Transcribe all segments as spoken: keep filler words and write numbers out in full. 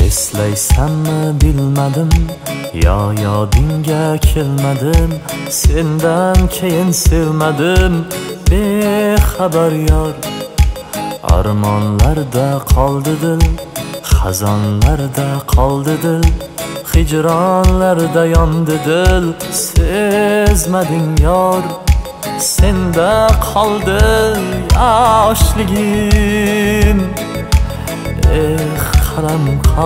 eslaysanmi bilmadim, yo yodingga kelmadim. Sendan keyin sevmadim, bexabar yor. Armonlarda qoldi dil, xazonlarda qoldi dil, hijronlarda yondi dil. Sezmading yor, senda qoldi yoshligim. Eh qalam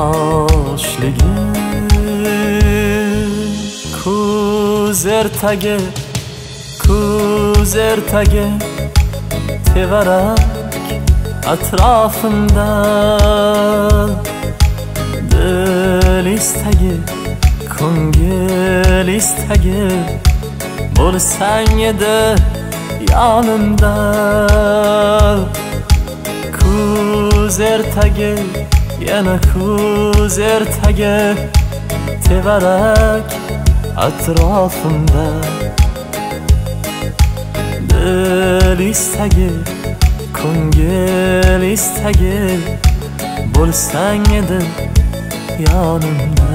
qoshligim. Ko'z ertagi, ko'z ertagi tevarak atrofimda. Dil istagi, ko'ngil istagi bo'lsang edi yonimda. Ko'z ertagi, yana ko'z ertagi tevarak atrofimda. Dil istagi, ko'ngil istagi bo'lsang edi yonimda.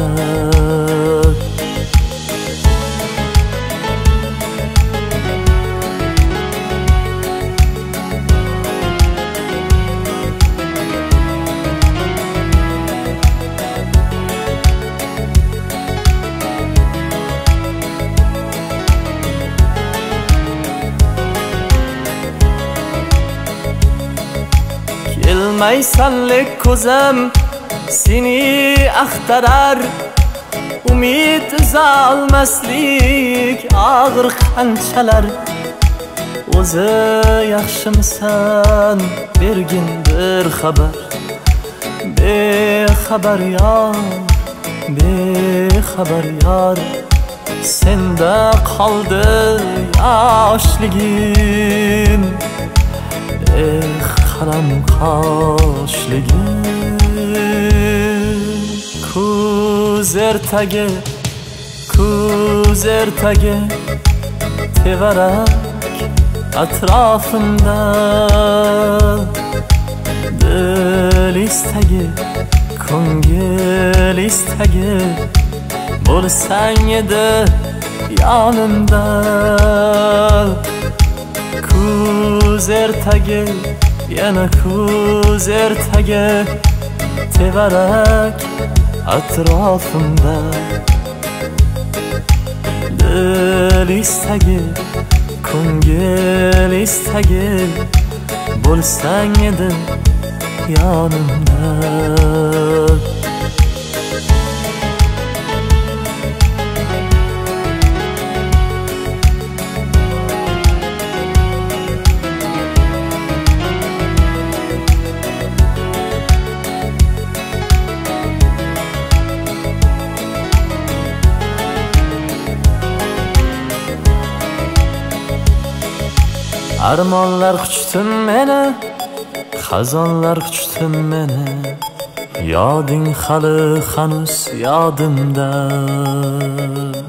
Kelmaysanlik ko'zim seni axtarar. Umid uza olmaslik og'ir qanchalar. O'zi yaxshimisan bergin bir xabar. Bexabar yor, bexabar yor. Senda qoldi yoshligim. Eh qalam qoshligim. Ko'z ertagi, ko'z ertagi tevarak atrofimda. Dil istagi, ko'ngil istagi bo'lsang edi yonimda. Ko'z ertagi, yana ko'z ertagi tevarak atrofimda. Dil istagi, ko'ngil istagi bo'lsang edi yonimda. Armonlar quchdim meni, xazonlar quchdim meni. Yoding hali hanuz yodimda.